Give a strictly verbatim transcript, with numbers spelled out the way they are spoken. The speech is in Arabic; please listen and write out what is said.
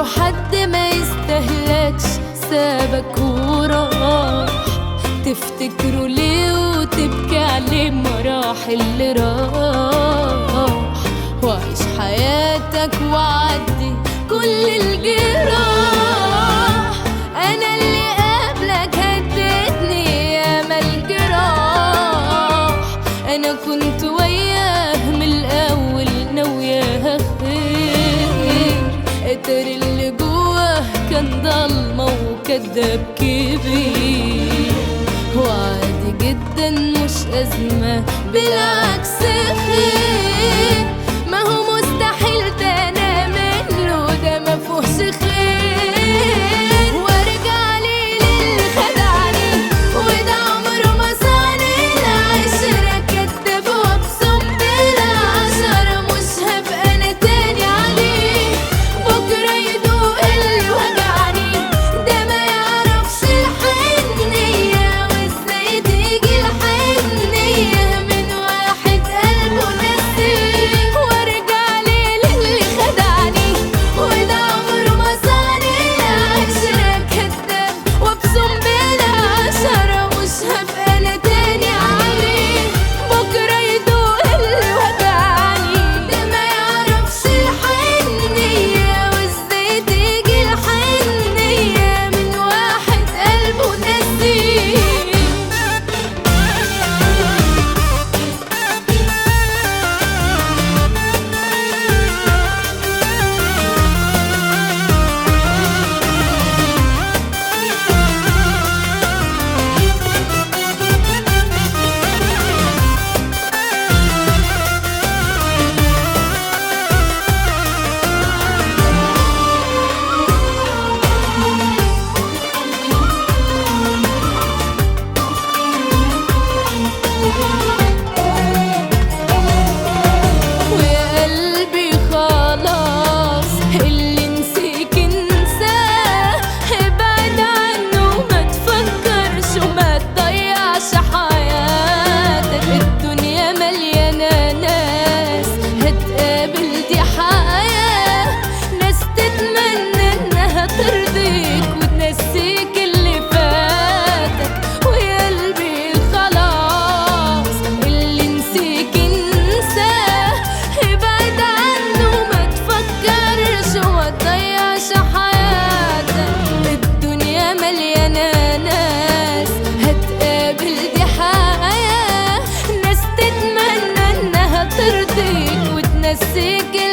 حد ما يستهلكش سابك وراح، تفتكره ليه وتبكي عليه مراحل اللي راح. وعيش حياتك وعدي كل الجراح. انا اللي قبلك هدتني ياما الجراح، انا كنت وياه من الاول ناوياها خير. اتر اللي جواه كان ضلمه وكداب كبير، وعادي جدا مش ازمه بالعكس خير. ما هو مستحيل ده انا منه، ده مفهوش خير. وارجع لي للي خدعني وده عمره ما صاني العشرة، كداب وابصم بالعشرة. مش هبقى انا تاني عليه بكرة يدوق اللي وجعني، ده ما يعرفش الحنية وازاي تيجي الحنية من واحد قلبه نسيه. وارجع لي للي خدعني وده عمره ما صاني العشرة، كداب وابصم بالعشرة. مش هبقى انا تاني عليه بكرة يدوق اللي وجعني، ده ما يعرفش الحنية وازاي تيجي الحنية من واحد قلبه نسيه. ويا قلبي خلاص اللي نسيك انساه، ابعد عنه وما تفكرش وما تضيعش حياتك. الدنيا مليانة ناس هتقابل دي حياة، ناس تتمنى انها ترضيك وتنسيك اللي فاتك. ويا قلبي خلاص اللي نسيك انساه، ابعد عنه وما تفكرش وما تضيعش حياتك. الدنيا مليانة ناس هتقابل دي حياة، ناس تتمنى انها ترضيك وتنسيك